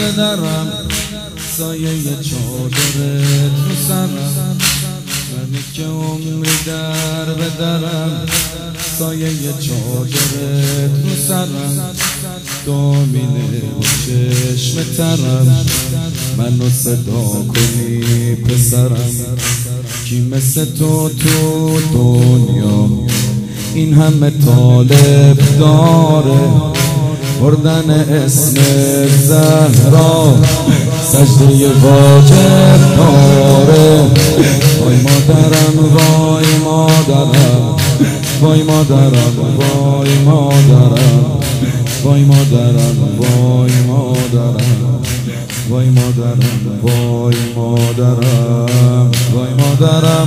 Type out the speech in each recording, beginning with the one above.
درم، سایه چادرت رو سرم، منی که عمری در به درم، سایه چادرت رو سرم، دامینه و چشم ترم، منو صدا کنی پسرم. کی مثل تو دنیا این همه طالب داره، بردن اسم زهرا سجده واجب داره. وای مادرم وای مادرم، وای مادرم وای مادرم، وای مادرم وای مادرم، وای مادرم وای مادرم، وای مادرم.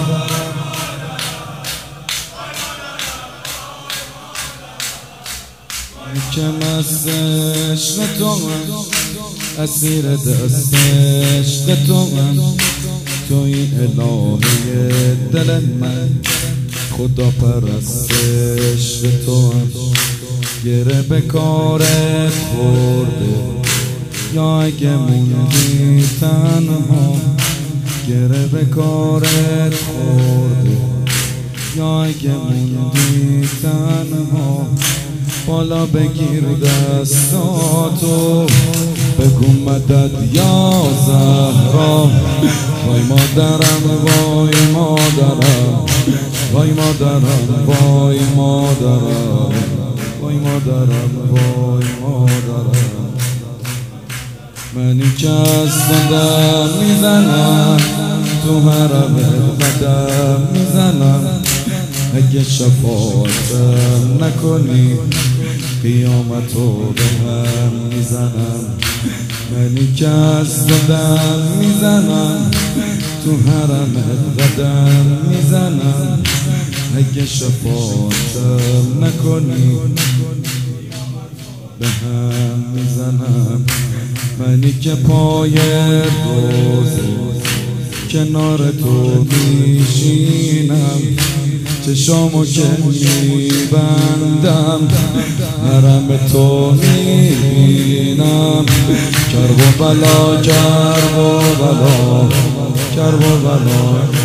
که مست عشق تو من، اسیر دست عشق تو من، توی الهه دل من، خدا پرست عشق تو من. گره به کارت خورده یا اگه موندی تنها، گره به کارت خورده یا اگه موندی تنها، بالا بگیر دستاتو بگو مدد یا زهرا. وای مادرم وای مادرم، وای مادرم وای مادرم، وای مادرم وای مادرم. منی که از دم میزنم، تو حرم قدم میزنم، اگه شفاعتم نکنی قیامتو به هم میزنم. منی که از دم میزنم، تو حرم قدم میزنم، اگه شفاعتم نکنی به هم میزنم. منی که پای روزه کنار تو میشینم، چشامو که میبندم حرم تو میبینم. کرب و بلا کرب و بلا کرب و بلا